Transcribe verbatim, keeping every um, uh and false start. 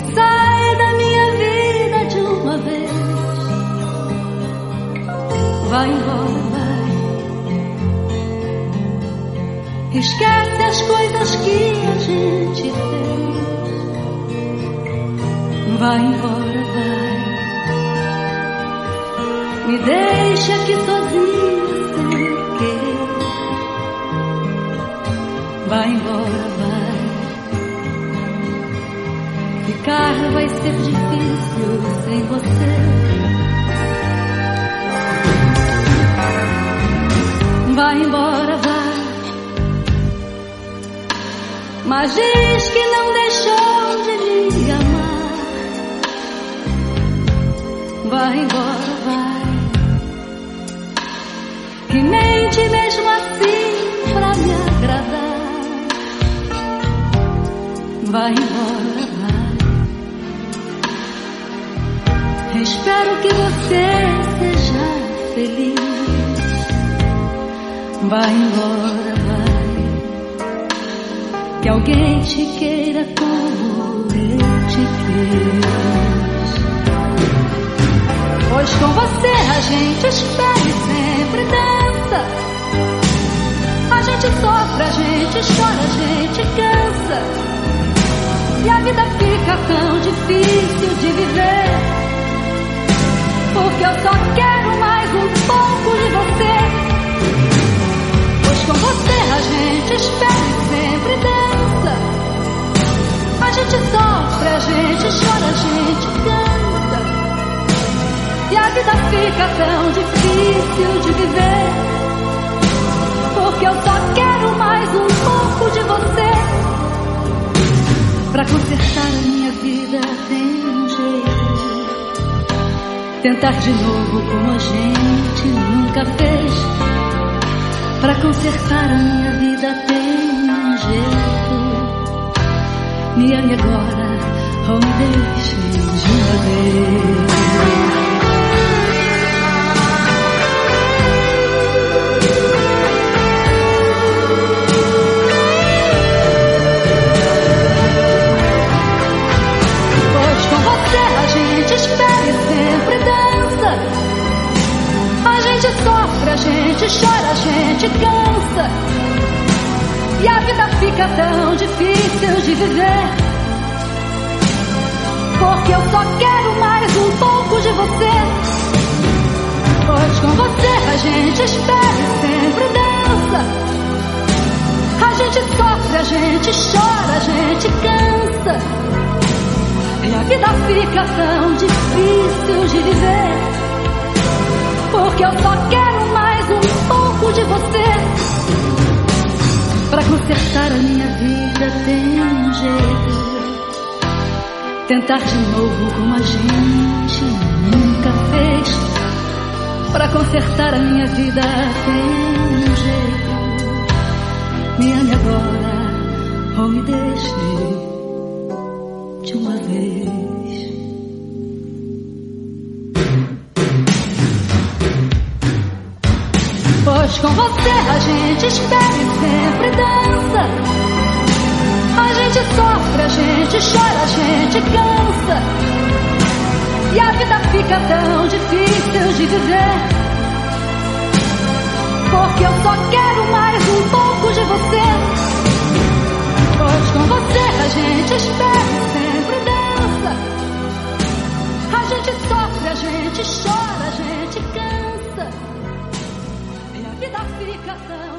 sai da minha vida de uma vez. Vai embora, vai. Esquece as coisas que a gente fez. Vai embora, vai. Me deixa aqui sozinha sem querer. Vai embora, vai. Ficar vai ser difícil sem você. Vai embora, vai. Mas diz que não deixou de me amar. Vai embora, vai. Que mente mesmo assim pra me agradar. Vai embora, vai. Espero que você seja feliz. Vai embora, vai. Que alguém te queira como eu te quis. Pois com você a gente espera e sempre dança. A gente sofre, a gente chora, a gente cansa. E a vida fica tão difícil de viver. Porque eu só quero mais um pouco de você. Pois com você a gente espera e sempre dança. A gente sofre, a gente chora, a gente cansa. E a vida fica tão difícil de viver. Porque eu só quero mais um pouco de você. Pra consertar a minha vida tem um jeito. Tentar de novo como a gente nunca fez. Pra consertar a minha vida tem um jeito. Me ame agora ou me deixe de uma vez. Pois com você a gente espera e sempre dança. A gente sofre, a gente chora, a gente cansa. E a vida fica tão difícil de viver. Porque eu só quero mais um pouco de você. Pois com você a gente espera e sempre dança. A gente sofre, a gente chora, a gente cansa. E a vida fica tão difícil de viver. Porque eu só quero mais um pouco de você. Pra consertar a minha vida tem um jeito. Tentar de novo como a gente nunca fez. Pra consertar a minha vida tem um jeito. Me ame agora ou me deixe de uma vez. Pois com você a gente espera e sempre dança. A gente sofre, a gente chora, a gente cansa. E a vida fica tão difícil de viver. Porque eu só quero mais um pouco de você. Pois com você a gente espera e sempre dança. A gente sofre, a gente chora, a gente cansa. E a vida fica tão